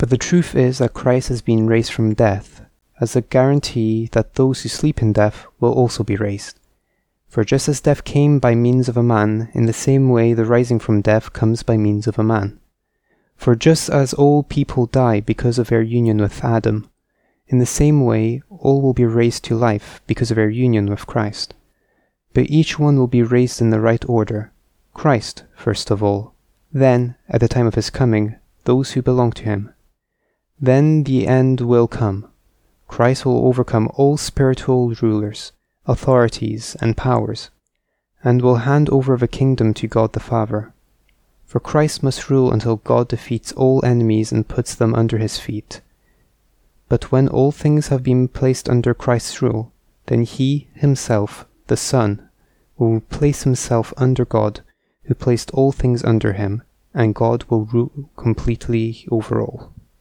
But the truth is that Christ has been raised from death, as a guarantee that those who sleep in death will also be raised. For just as death came by means of a man, in the same way the rising from death comes by means of a man. For just as all people die because of their union with Adam, in the same way all will be raised to life because of their union with Christ. But each one will be raised in the right order. Christ, first of all, then, at the time of his coming, those who belong to him. Then the end will come. Christ will overcome all spiritual rulers, authorities, and powers, and will hand over the kingdom to God the Father. For Christ must rule until God defeats all enemies and puts them under his feet. But when all things have been placed under Christ's rule, then he himself, the Son, will place himself under God, who placed all things under him, and God will rule completely over all.